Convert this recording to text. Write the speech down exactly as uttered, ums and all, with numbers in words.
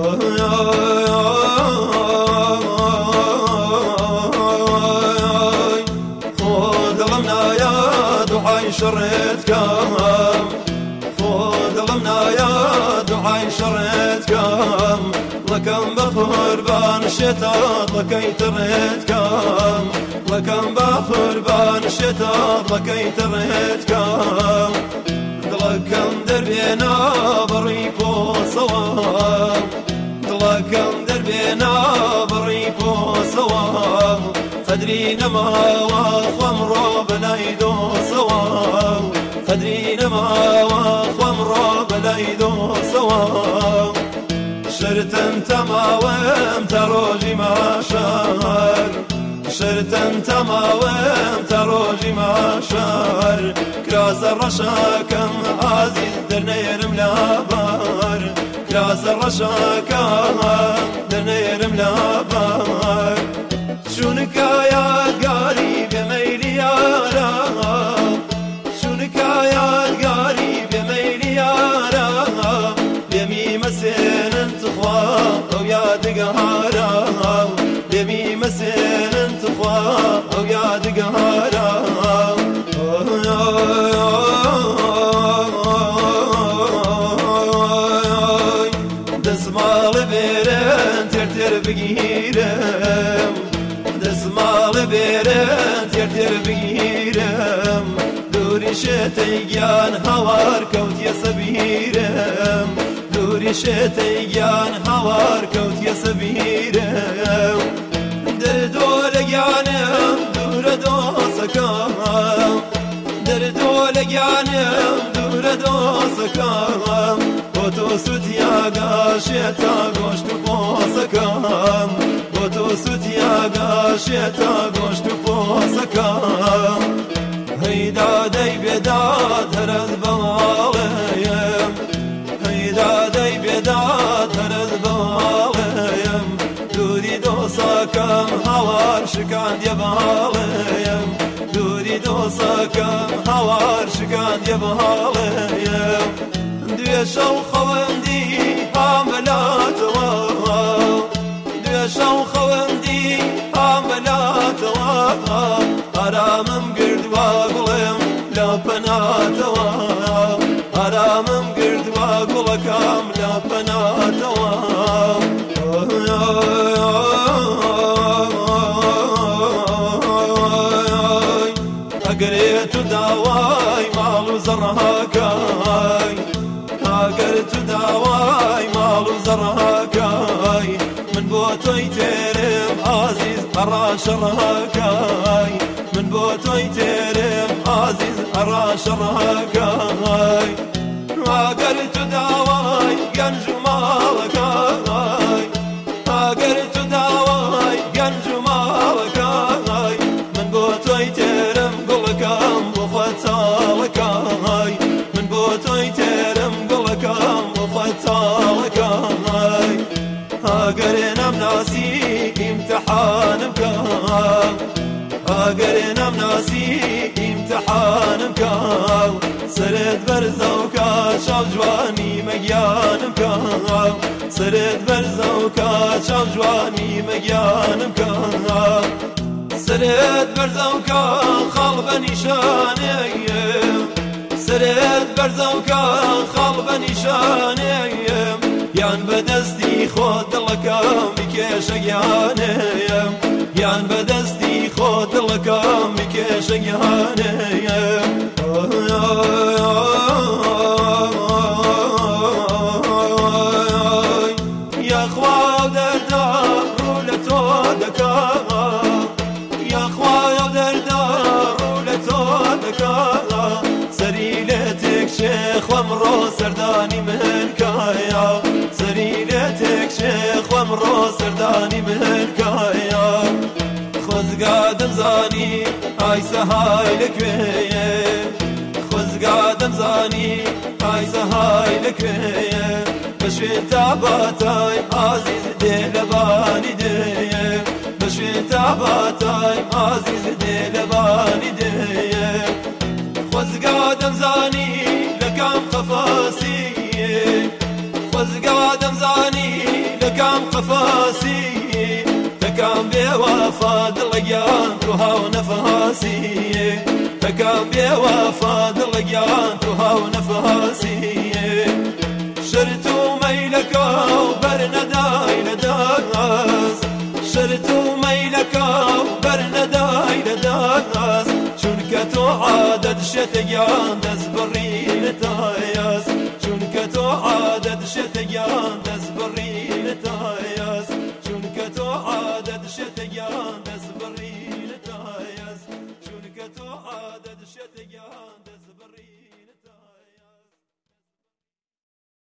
خود غمنا يا دعاء شريت كام خود غمنا يا دعاء شريت كام لكم بخور بان الشتات لكي تريت كام لكم بخور بان الشتات لكي تريت كام لكم دربينا بريبو صواب لكم دربينا بريبو صواب فدرينا ما وخمرو بلايدو صواب فدرينا ما وخمرو بلايدو صواب شرتن تماوم تروجي ما شهر شرتن تماوم تروجي ما شهر كراس الرشاكم عزيز درنيرم لابار كراس الرشاكم درنيرم لابار شونك يا قريب يا ميلي يا رام شونك يا قريب يا ميلي يا رام يمي مسين انتخوا او يا دقهارا يمي مسين انتخوا او يا دقهارا دسمال بيرن ترتر بگیرم دسمال بيرن ترتر بگیرم دوری شتیگان هوار کوت یا سبیرم دوری شتیگان هوار کوت یا سبیرم در دولگانم دور دوسکم در دولگانم دور دوسکم بوتو سوتیا گاشتا گوشت پوسکم بوتو سوتیا گاشتا گوشت پوسکم هيدا داي بيداد هرز بماليم هيدا داي بيداد هرز بماليم دوري دوساكم هوار شكان يباليم دوري دوساكم هوار شكان يباليم دوشو خوندي عملات واو دوشو خوندي عملات واو حرامم قرد واقلم لا بناتوا حرامم قرد واقلكم لا بناتوا اقريت دواي مالو زرهاكاي اقريت دواي مالو زرهاكاي من بوتوي ترم عزيز أرى شرهاكاي من بوتوي ترم عزيز أرى شرهاكاي اقريت دواي قنج مالكاي اقريت دواي قنج مالكاي من بوتوي ترم قلكم وفتالكاي من بوتوي ترم قلكم وفتالكاي اقرينا مناسي امتحان بكاو اقرينا مناسي امتحان بكاو سرد برزوكا شاو جواني مقيان بكاو سرد برزوكا شاو جواني مقيان بكاو سرد برزوكا خلب نشاني سرد برزوكا خلب نشاني یان بدستی خود دلکم بکش گیانم یان بدستی خود دلکم بکش گیانم یا خوا دردا رولتو دکا یا خوا دردا رولتو دکا سریلتک شیخ ومرو سردانی من کایا سريلتك شيخ وامرو سرداني مهلكايا خذ قادم زاني هاي سهاي لك بيه خذ قادم زاني هاي سهاي لك بيه بشوي تعباتاي عزيز دي لباني دي بشوي تعباتاي عزيز دي لباني دي خذ قادم زاني لكام خفاسي خذ قادم زاني قفاسي تكام بوفا دلقيان تهاو نفاسي تكام بوفا دلقيان تهاو نفاسي شرتو ميلك وبرنداي لداس شرتو ميلك وبرنداي لداس شنكتو عادد شتيان دز بري لتاياس شنكتو عادد شتيان دز بري